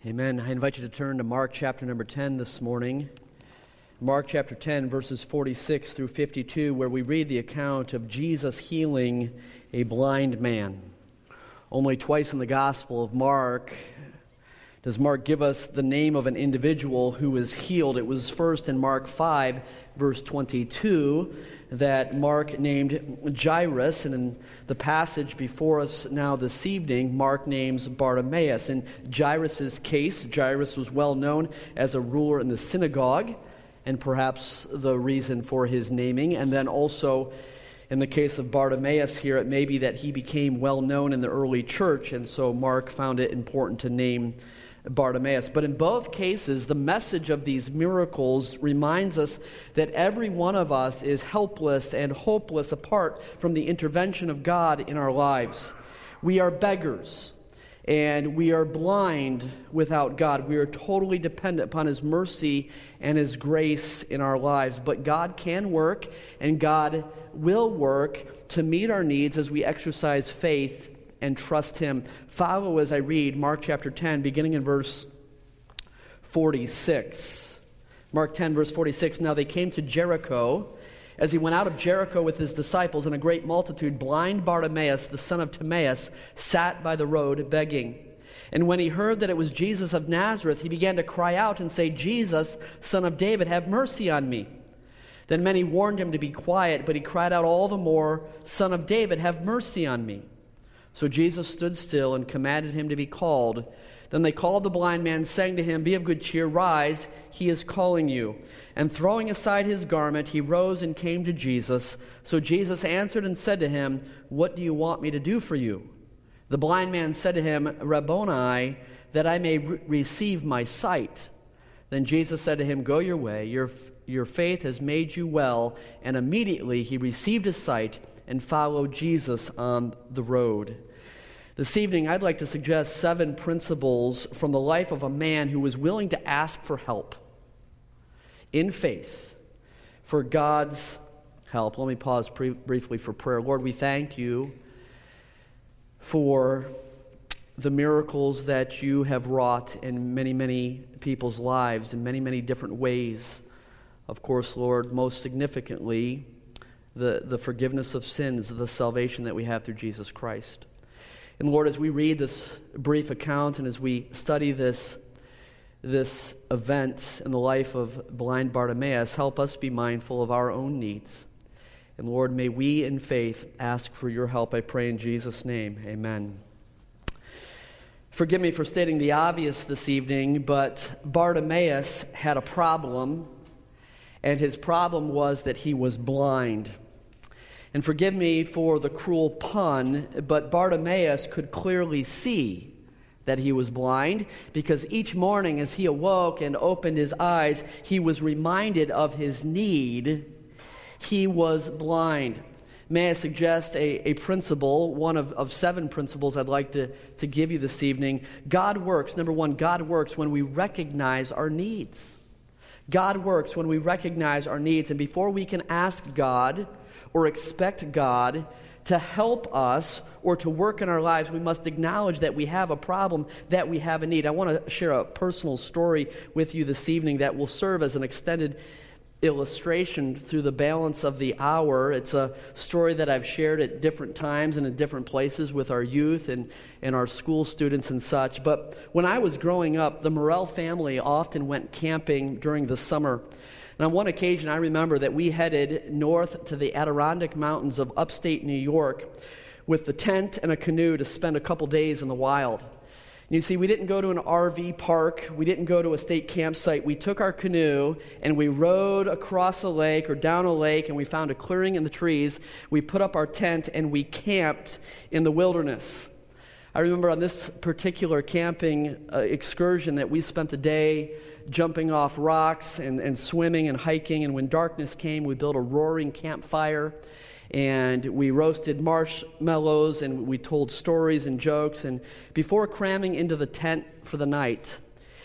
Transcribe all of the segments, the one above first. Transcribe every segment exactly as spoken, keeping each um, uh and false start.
Amen. I invite you to turn to Mark chapter number ten this morning. Mark chapter ten, verses forty-six through fifty-two, where we read the account of Jesus healing a blind man. Only twice in the Gospel of Mark does Mark give us the name of an individual who was healed. It was first in Mark five, verse twenty-two, that Mark named Jairus, and in the passage before us now this evening, Mark names Bartimaeus. In Jairus' case, Jairus was well known as a ruler in the synagogue, and perhaps the reason for his naming. And then also, in the case of Bartimaeus here, it may be that he became well known in the early church, and so Mark found it important to name Bartimaeus. But in both cases, the message of these miracles reminds us that every one of us is helpless and hopeless apart from the intervention of God in our lives. We are beggars, and we are blind without God. We are totally dependent upon His mercy and His grace in our lives. But God can work, and God will work to meet our needs as we exercise faith and trust Him. Follow as I read Mark chapter ten, beginning in verse forty-six. Mark ten, verse forty-six, Now they came to Jericho. As he went out of Jericho with his disciples and a great multitude, blind Bartimaeus, the son of Timaeus, sat by the road begging. And when he heard that it was Jesus of Nazareth, he began to cry out and say, Jesus, son of David, have mercy on me. Then many warned him to be quiet, but he cried out all the more, Son of David, have mercy on me. So Jesus stood still and commanded him to be called. Then they called the blind man, saying to him, Be of good cheer, rise, he is calling you. And throwing aside his garment, he rose and came to Jesus. So Jesus answered and said to him, What do you want me to do for you? The blind man said to him, Rabboni, that I may re- receive my sight. Then Jesus said to him, Go your way, your, your faith has made you well. And immediately he received his sight and followed Jesus on the road. This evening, I'd like to suggest seven principles from the life of a man who was willing to ask for help in faith for God's help. Let me pause pre- briefly for prayer. Lord, we thank you for the miracles that you have wrought in many, many people's lives in many, many different ways. Of course, Lord, most significantly, the, the forgiveness of sins, the salvation that we have through Jesus Christ. And Lord, as we read this brief account and as we study this, this event in the life of blind Bartimaeus, help us be mindful of our own needs. And Lord, may we in faith ask for your help, I pray in Jesus' name. Amen. Forgive me for stating the obvious this evening, but Bartimaeus had a problem, and his problem was that he was blind. And forgive me for the cruel pun, but Bartimaeus could clearly see that he was blind, because each morning as he awoke and opened his eyes, he was reminded of his need. He was blind. May I suggest a, a principle, one of, of seven principles I'd like to, to give you this evening. God works, number one, God works when we recognize our needs. God works when we recognize our needs, and before we can ask God or expect God to help us or to work in our lives, we must acknowledge that we have a problem, that we have a need. I want to share a personal story with you this evening that will serve as an extended illustration through the balance of the hour. It's a story that I've shared at different times and in different places with our youth and, and our school students and such. But when I was growing up, the Morrell family often went camping during the summer. And on one occasion, I remember that we headed north to the Adirondack Mountains of upstate New York with the tent and a canoe to spend a couple days in the wild. And you see, we didn't go to an R V park. We didn't go to a state campsite. We took our canoe and we rowed across a lake or down a lake, and we found a clearing in the trees. We put up our tent and we camped in the wilderness. I remember on this particular camping uh, excursion that we spent the day jumping off rocks and, and swimming and hiking, and when darkness came, we built a roaring campfire, and we roasted marshmallows, and we told stories and jokes, and before cramming into the tent for the night,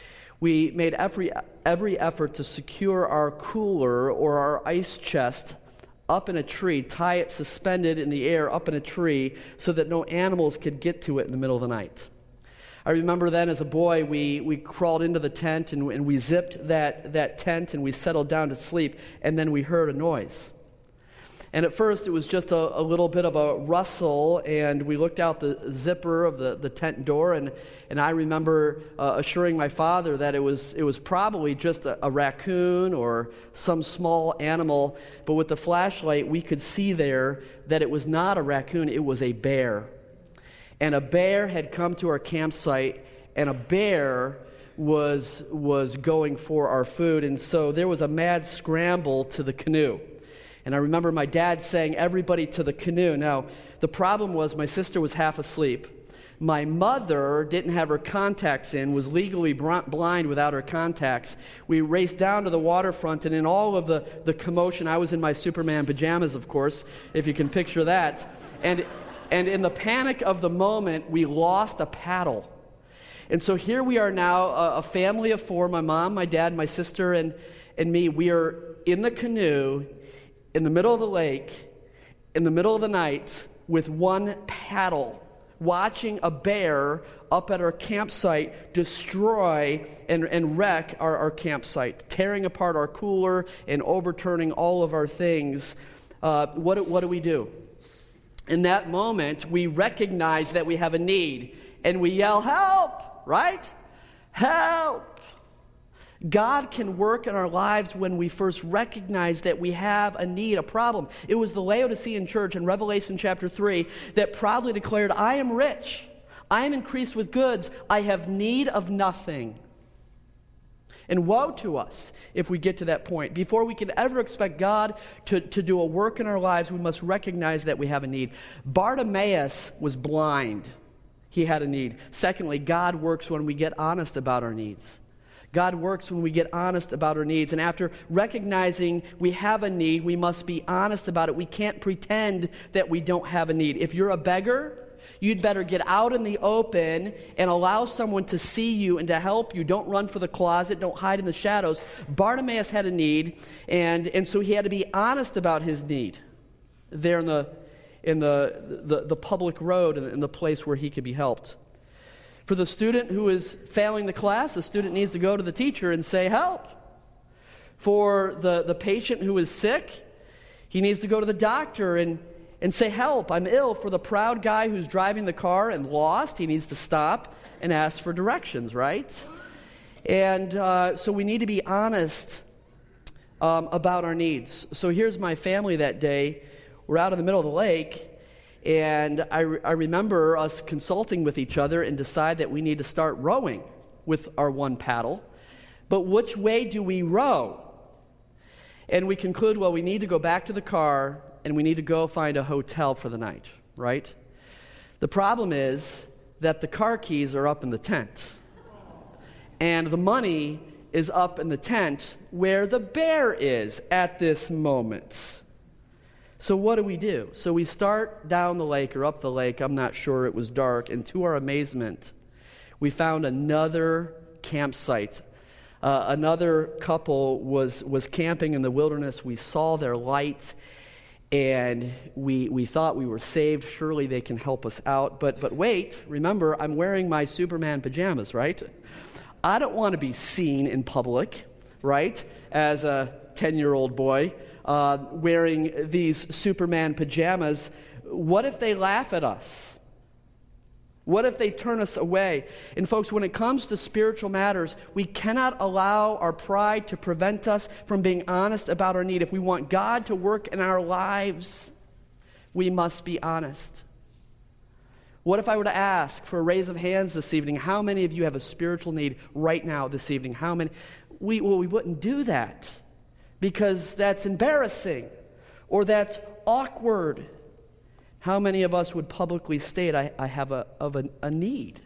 we made every, every effort to secure our cooler or our ice chest up in a tree, tie it suspended in the air up in a tree so that no animals could get to it in the middle of the night. I remember then as a boy, we, we crawled into the tent and, and we zipped that, that tent and we settled down to sleep, and then we heard a noise. And at first it was just a, a little bit of a rustle, and we looked out the zipper of the, the tent door, and, and I remember uh, assuring my father that it was it was probably just a, a raccoon or some small animal, but with the flashlight we could see there that it was not a raccoon, it was a bear. And a bear had come to our campsite, and a bear was was going for our food, and so there was a mad scramble to the canoe. And I remember my dad saying, "Everybody to the canoe." Now, the problem was my sister was half asleep. My mother didn't have her contacts in, was legally blind without her contacts. We raced down to the waterfront, and in all of the, the commotion, I was in my Superman pajamas, of course, if you can picture that. And, and in the panic of the moment, we lost a paddle. And so here we are now, a, a family of four, my mom, my dad, my sister, and, and me. We are in the canoe, in the middle of the lake, in the middle of the night, with one paddle, watching a bear up at our campsite destroy and, and wreck our, our campsite, tearing apart our cooler and overturning all of our things. Uh, what, what do we do? In that moment, we recognize that we have a need, and we yell, "Help!" Right? Help! God can work in our lives when we first recognize that we have a need, a problem. It was the Laodicean church in Revelation chapter three that proudly declared, "I am rich, I am increased with goods, I have need of nothing." And woe to us if we get to that point. Before we can ever expect God to, to do a work in our lives, we must recognize that we have a need. Bartimaeus was blind. He had a need. Secondly, God works when we get honest about our needs. God works when we get honest about our needs. And after recognizing we have a need, we must be honest about it. We can't pretend that we don't have a need. If you're a beggar, you'd better get out in the open and allow someone to see you and to help you. Don't run for the closet. Don't hide in the shadows. Bartimaeus had a need, and, and so he had to be honest about his need there in the in the, the, the public road and in the place where he could be helped. For the student who is failing the class, the student needs to go to the teacher and say, "Help." For the, the patient who is sick, he needs to go to the doctor and, and say, "Help, I'm ill." For the proud guy who's driving the car and lost, he needs to stop and ask for directions, right? And uh, so we need to be honest um, about our needs. So here's my family that day. We're out in the middle of the lake, and I, re- I remember us consulting with each other and decide that we need to start rowing with our one paddle. But which way do we row? And we conclude, well, we need to go back to the car, and we need to go find a hotel for the night, right? The problem is that the car keys are up in the tent, and the money is up in the tent where the bear is at this moment. So what do we do? So we start down the lake or up the lake. I'm not sure. It was dark. And to our amazement, we found another campsite. Uh, another couple was, was camping in the wilderness. We saw their lights, and we we thought we were saved. Surely they can help us out. But but wait, remember, I'm wearing my Superman pajamas, right? I don't want to be seen in public, right, as a ten-year-old boy. Uh, wearing these Superman pajamas. What if they laugh at us? What if they turn us away? And folks, when it comes to spiritual matters, we cannot allow our pride to prevent us from being honest about our need. If we want God to work in our lives, we must be honest. What if I were to ask for a raise of hands this evening? How many of you have a spiritual need right now this evening? How many? We, well, we wouldn't do that, because that's embarrassing or that's awkward. How many of us would publicly state, I, I have a, of a, a need?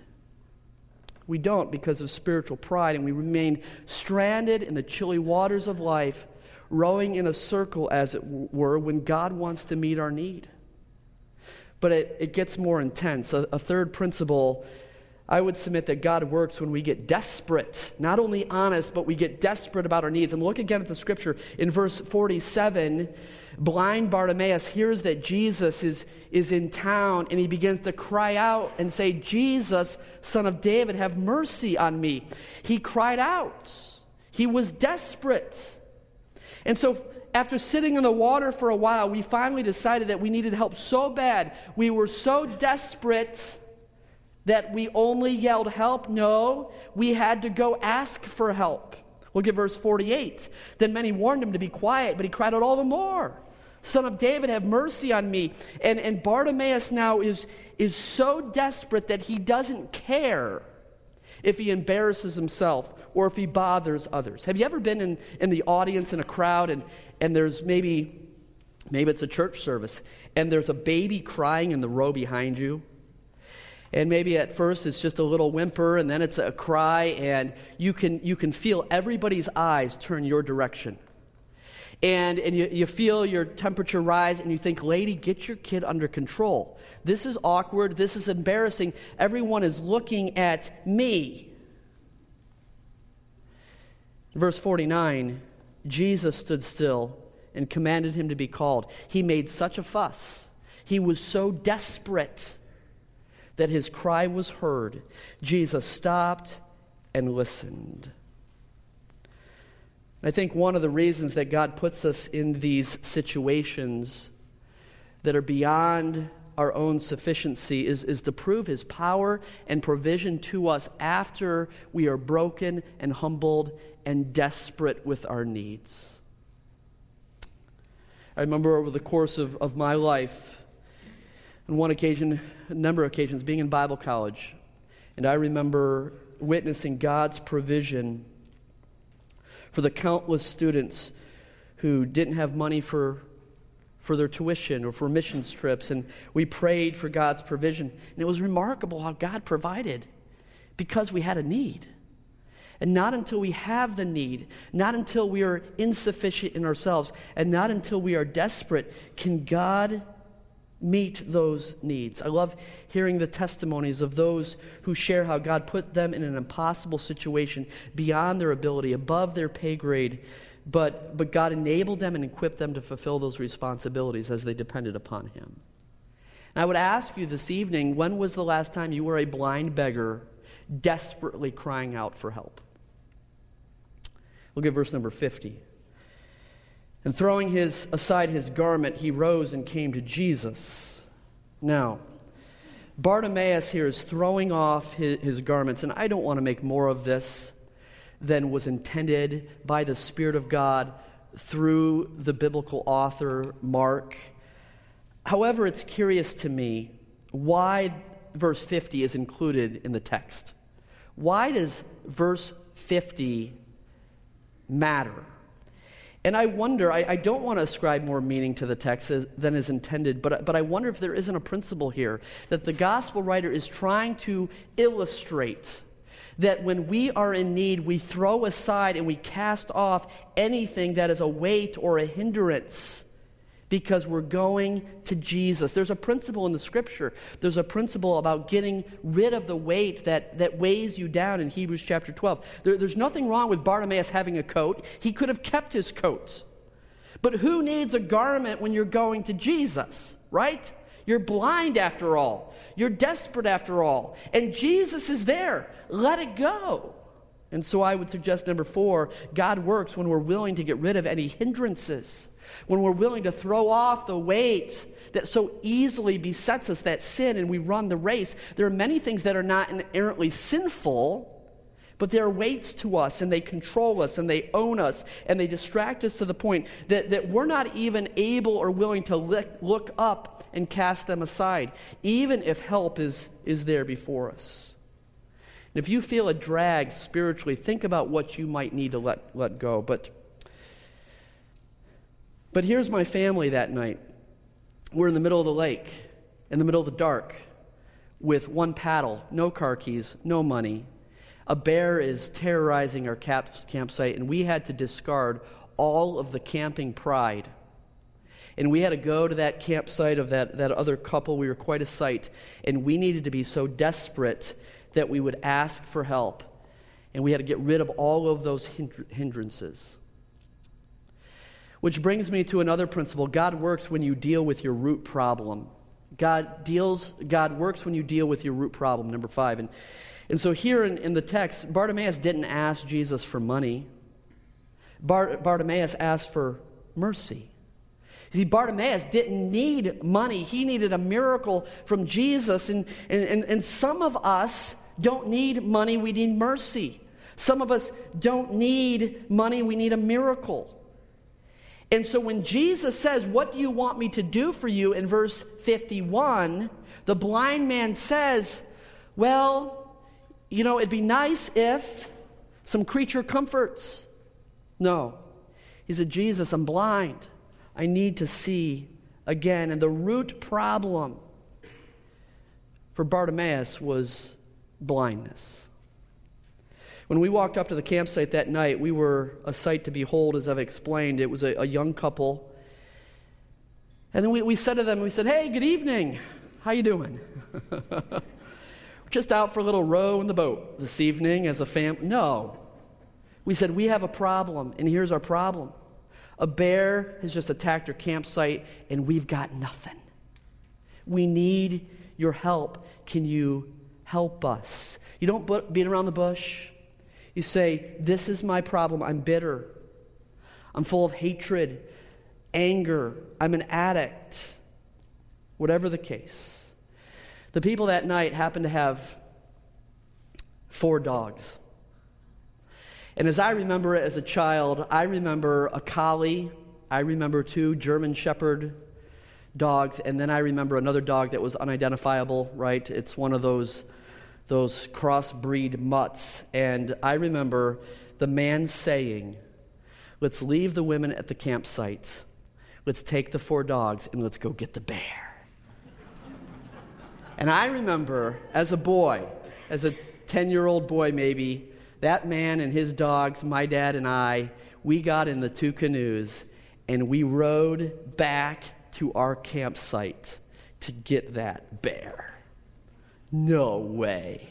We don't, because of spiritual pride, and we remain stranded in the chilly waters of life, rowing in a circle, as it were, when God wants to meet our need. But it, it gets more intense. A, a third principle I would submit that God works when we get desperate, not only honest, but we get desperate about our needs. And look again at the scripture in verse forty-seven. Blind Bartimaeus hears that Jesus is, is in town, and he begins to cry out and say, "Jesus, Son of David, have mercy on me." He cried out. He was desperate. And so after sitting in the water for a while, we finally decided that we needed help so bad. We were so desperate that we only yelled, "Help!" No, we had to go ask for help. Look at verse forty-eight. Then many warned him to be quiet, but he cried out all the more, "Son of David, have mercy on me." And, and Bartimaeus now is, is so desperate that he doesn't care if he embarrasses himself or if he bothers others. Have you ever been in, in the audience in a crowd and, and there's maybe, maybe it's a church service, and there's a baby crying in the row behind you? And maybe at first it's just a little whimper, and then it's a cry, and you can you can feel everybody's eyes turn your direction. And, and you, you feel your temperature rise, and you think, "Lady, get your kid under control. This is awkward. This is embarrassing. Everyone is looking at me." Verse forty-nine, Jesus stood still and commanded him to be called. He made such a fuss. He was so desperate that his cry was heard. Jesus stopped and listened. I think one of the reasons that God puts us in these situations that are beyond our own sufficiency is, is to prove his power and provision to us after we are broken and humbled and desperate with our needs. I remember over the course of, of my life, on one occasion, a number of occasions, being in Bible college, and I remember witnessing God's provision for the countless students who didn't have money for, for their tuition or for missions trips, and we prayed for God's provision. And it was remarkable how God provided because we had a need. And not until we have the need, not until we are insufficient in ourselves, and not until we are desperate can God meet those needs. I love hearing the testimonies of those who share how God put them in an impossible situation beyond their ability, above their pay grade, but, but God enabled them and equipped them to fulfill those responsibilities as they depended upon him. And I would ask you this evening, when was the last time you were a blind beggar desperately crying out for help? Look at verse number fifty. And throwing his aside his garment, he rose and came to Jesus. Now, Bartimaeus here is throwing off his, his garments, and I don't want to make more of this than was intended by the Spirit of God through the biblical author Mark. However, it's curious to me why verse fifty is included in the text. Why does verse fifty matter? And I wonder, I, I don't want to ascribe more meaning to the text as, than is intended, but, but I wonder if there isn't a principle here that the gospel writer is trying to illustrate that when we are in need, we throw aside and we cast off anything that is a weight or a hindrance because we're going to Jesus. There's a principle in the Scripture. There's a principle about getting rid of the weight that, that weighs you down in Hebrews chapter twelve. There, there's nothing wrong with Bartimaeus having a coat. He could have kept his coat. But who needs a garment when you're going to Jesus, right? You're blind after all. You're desperate after all. And Jesus is there. Let it go. And so I would suggest number four, God works when we're willing to get rid of any hindrances, when we're willing to throw off the weight that so easily besets us, that sin, and we run the race. There are many things that are not inherently sinful, but they're weights to us, and they control us, and they own us, and they distract us to the point that, that we're not even able or willing to look, look up and cast them aside, even if help is, is there before us. And if you feel a drag spiritually, think about what you might need to let, let go. But, but here's my family that night. We're in the middle of the lake, in the middle of the dark, with one paddle, no car keys, no money. A bear is terrorizing our camp, campsite, and we had to discard all of the camping pride. And we had to go to that campsite of that, that other couple. We were quite a sight. And we needed to be so desperate that we would ask for help. And we had to get rid of all of those hindrances. Which brings me to another principle. God works when you deal with your root problem. God deals, God works when you deal with your root problem, number five. And, and so here in, in the text, Bartimaeus didn't ask Jesus for money. Bar, Bartimaeus asked for mercy. You see, Bartimaeus didn't need money. He needed a miracle from Jesus. And, and, and, and some of us don't need money, we need mercy. Some of us don't need money, we need a miracle. And so when Jesus says, "What do you want me to do for you?" in verse fifty-one, the blind man says, "Well, you know, it'd be nice if some creature comforts." No. He said, "Jesus, I'm blind. I need to see again." And the root problem for Bartimaeus was blindness. When we walked up to the campsite that night, we were a sight to behold, as I've explained. It was a, a young couple. And then we, we said to them, we said, "Hey, good evening. How you doing?" We're just out for a little row in the boat this evening as a family. No. We said, "We have a problem, and here's our problem. A bear has just attacked our campsite, and we've got nothing. We need your help. Can you help us?" You don't beat around the bush. You say, "This is my problem. I'm bitter. I'm full of hatred, anger. I'm an addict." Whatever the case. The people that night happened to have four dogs. And as I remember it as a child, I remember a collie. I remember two German Shepherd dogs. And then I remember another dog that was unidentifiable, right? It's one of those those crossbreed mutts. And I remember the man saying, "Let's leave the women at the campsites. Let's take the four dogs and let's go get the bear." And I remember as a boy, as a ten-year-old boy maybe, that man and his dogs, my dad and I, we got in the two canoes and we rowed back to our campsite to get that bear. No way.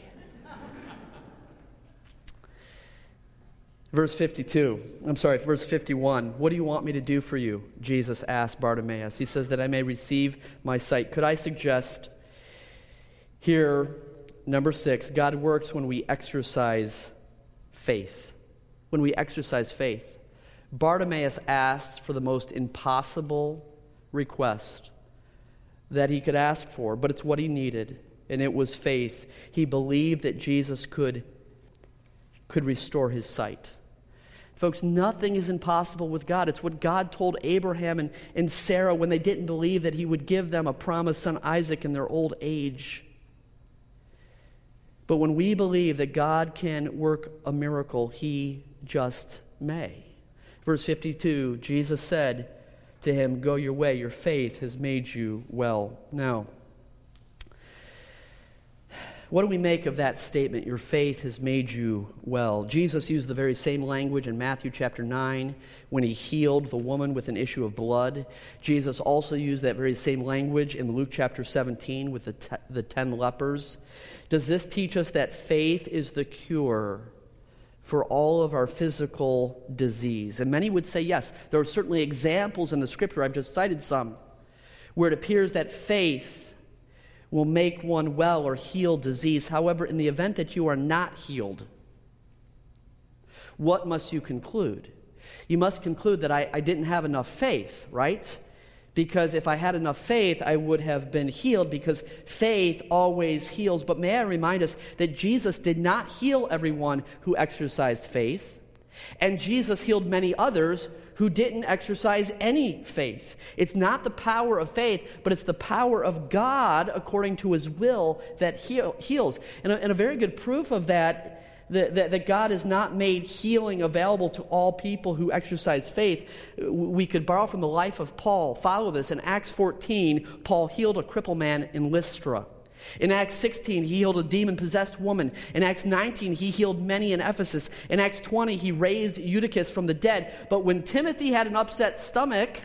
Verse fifty-two, I'm sorry, verse fifty-one. "What do you want me to do for you?" Jesus asked Bartimaeus. He says, "That I may receive my sight." Could I suggest here, number six, God works when we exercise faith. When we exercise faith. Bartimaeus asked for the most impossible request that he could ask for, but it's what he needed. And it was faith. He believed that Jesus could, could restore his sight. Folks, nothing is impossible with God. It's what God told Abraham and, and Sarah when they didn't believe that he would give them a promised son Isaac in their old age. But when we believe that God can work a miracle, he just may. Verse fifty-two, Jesus said to him, "Go your way, your faith has made you well." Now, what do we make of that statement, "Your faith has made you well"? Jesus used the very same language in Matthew chapter nine when he healed the woman with an issue of blood. Jesus also used that very same language in Luke chapter seventeen with the, te- the ten lepers. Does this teach us that faith is the cure for all of our physical disease? And many would say yes. There are certainly examples in the Scripture, I've just cited some, where it appears that faith will make one well or heal disease. However, in the event that you are not healed, what must you conclude? You must conclude that I, I didn't have enough faith, right? Because if I had enough faith, I would have been healed, because faith always heals. But may I remind us that Jesus did not heal everyone who exercised faith, and Jesus healed many others who didn't exercise any faith. It's not the power of faith, but it's the power of God according to his will that heal, heals. And a, and a very good proof of that, that, that, that God has not made healing available to all people who exercise faith, we could borrow from the life of Paul. Follow this. In Acts fourteen, Paul healed a crippled man in Lystra. In Acts sixteen, he healed a demon-possessed woman. In Acts nineteen, he healed many in Ephesus. In Acts twenty, he raised Eutychus from the dead. But when Timothy had an upset stomach,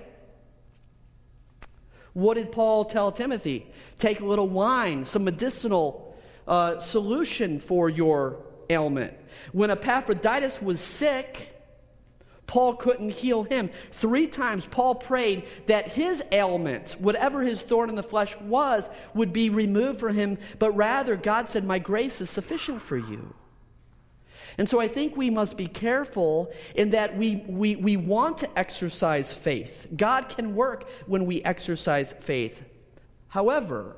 what did Paul tell Timothy? Take a little wine, some medicinal uh, solution for your ailment. When Epaphroditus was sick, Paul couldn't heal him. Three times Paul prayed that his ailment, whatever his thorn in the flesh was, would be removed from him, but rather God said, my grace is sufficient for you. And so I think we must be careful in that we, we, we want to exercise faith. God can work when we exercise faith. However,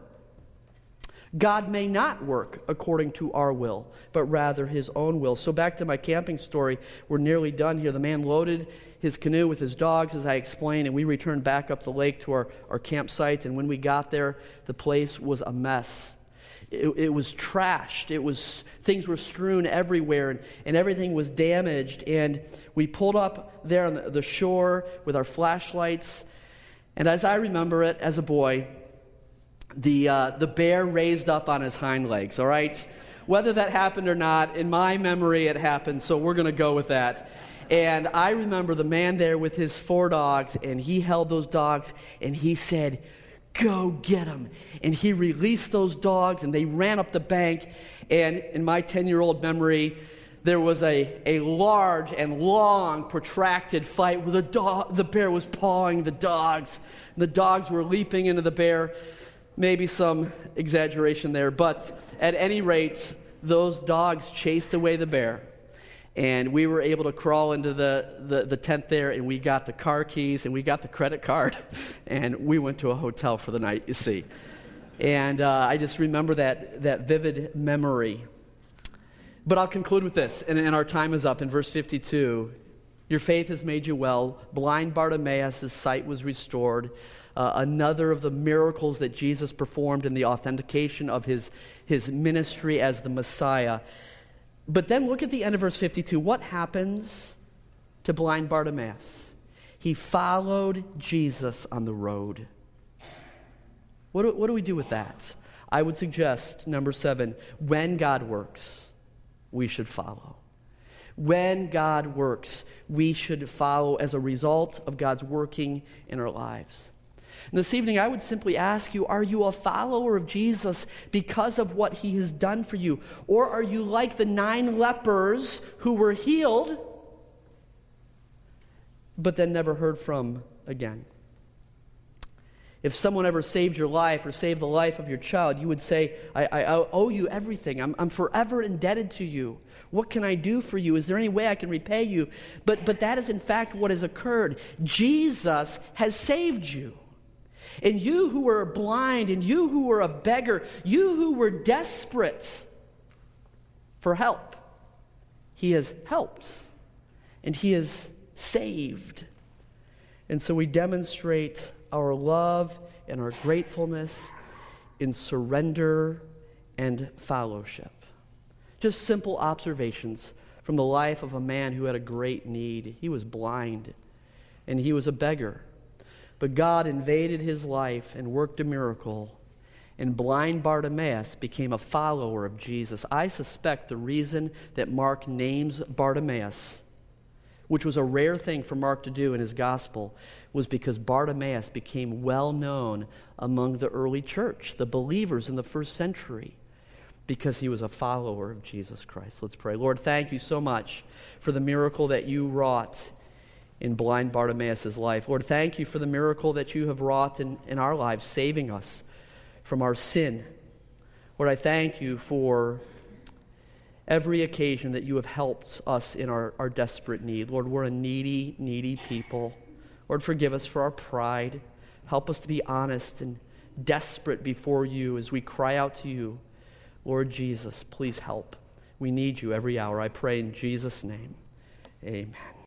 God may not work according to our will, but rather his own will. So back to my camping story, we're nearly done here. The man loaded his canoe with his dogs, as I explained, and we returned back up the lake to our, our campsite. And when we got there, the place was a mess. It, it was trashed. It was things were strewn everywhere, and, and everything was damaged. And we pulled up there on the, the shore with our flashlights. And as I remember it, as a boy, The uh, the bear raised up on his hind legs, all right? Whether that happened or not, in my memory it happened, so we're going to go with that. And I remember the man there with his four dogs, and he held those dogs, and he said, go get them. And he released those dogs, and they ran up the bank. And in my ten-year-old memory, there was a, a large and long, protracted fight where the, dog, the bear was pawing the dogs. The dogs were leaping into the bear. Maybe some exaggeration there, but at any rate, those dogs chased away the bear, and we were able to crawl into the, the, the tent there, and we got the car keys, and we got the credit card, and we went to a hotel for the night, you see. And uh, I just remember that, that vivid memory. But I'll conclude with this, and, and our time is up in verse fifty-two. Your faith has made you well. Blind Bartimaeus' sight was restored. Uh, another of the miracles that Jesus performed in the authentication of his, his ministry as the Messiah. But then look at the end of verse fifty-two. What happens to blind Bartimaeus? He followed Jesus on the road. What do, what do we do with that? I would suggest, number seven, when God works, we should follow. When God works, we should follow as a result of God's working in our lives. And this evening, I would simply ask you, are you a follower of Jesus because of what he has done for you? Or are you like the nine lepers who were healed, but then never heard from again? If someone ever saved your life or saved the life of your child, you would say, I, I, I owe you everything. I'm, I'm forever indebted to you. What can I do for you? Is there any way I can repay you? But, but that is in fact what has occurred. Jesus has saved you. And you who were blind, and you who were a beggar, you who were desperate for help, he has helped, and he has saved. And so we demonstrate our love and our gratefulness in surrender and fellowship. Just simple observations from the life of a man who had a great need. He was blind, and he was a beggar. But God invaded his life and worked a miracle, and blind Bartimaeus became a follower of Jesus. I suspect the reason that Mark names Bartimaeus, which was a rare thing for Mark to do in his gospel, was because Bartimaeus became well known among the early church, the believers in the first century, because he was a follower of Jesus Christ. Let's pray. Lord, thank you so much for the miracle that you wrought in blind Bartimaeus' life. Lord, thank you for the miracle that you have wrought in, in our lives, saving us from our sin. Lord, I thank you for every occasion that you have helped us in our, our desperate need. Lord, we're a needy, needy people. Lord, forgive us for our pride. Help us to be honest and desperate before you as we cry out to you. Lord Jesus, please help. We need you every hour. I pray in Jesus' name. Amen.